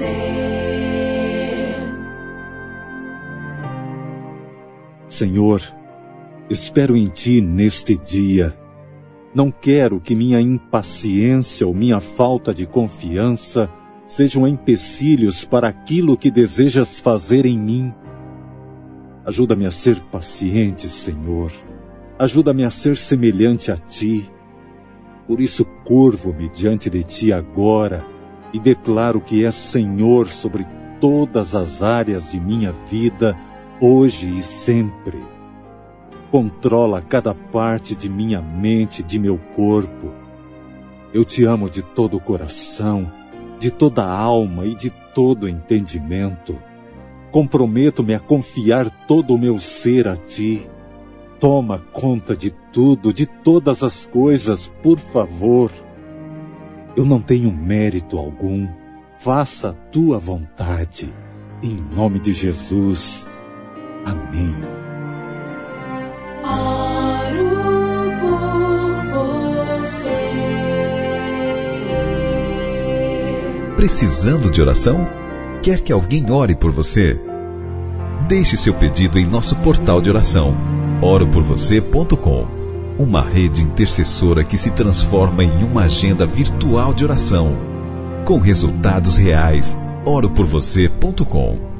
Senhor, espero em Ti neste dia. Não quero que minha impaciência ou minha falta de confiança sejam empecilhos para aquilo que desejas fazer em mim. Ajuda-me a ser paciente, Senhor. Ajuda-me a ser semelhante a Ti. Por isso curvo-me diante de Ti agora e declaro que és Senhor sobre todas as áreas de minha vida, hoje e sempre. Controla cada parte de minha mente, de meu corpo. Eu Te amo de todo o coração, de toda a alma e de todo o entendimento. Comprometo-me a confiar todo o meu ser a Ti. Toma conta de tudo, de todas as coisas, por favor. Eu não tenho mérito algum. Faça a Tua vontade. Em nome de Jesus. Amém. Oro por você. Precisando de oração? Quer que alguém ore por você? Deixe seu pedido em nosso portal de oração, oroporvocê.com, uma rede intercessora que se transforma em uma agenda virtual de oração, com resultados reais. oroporvocê.com.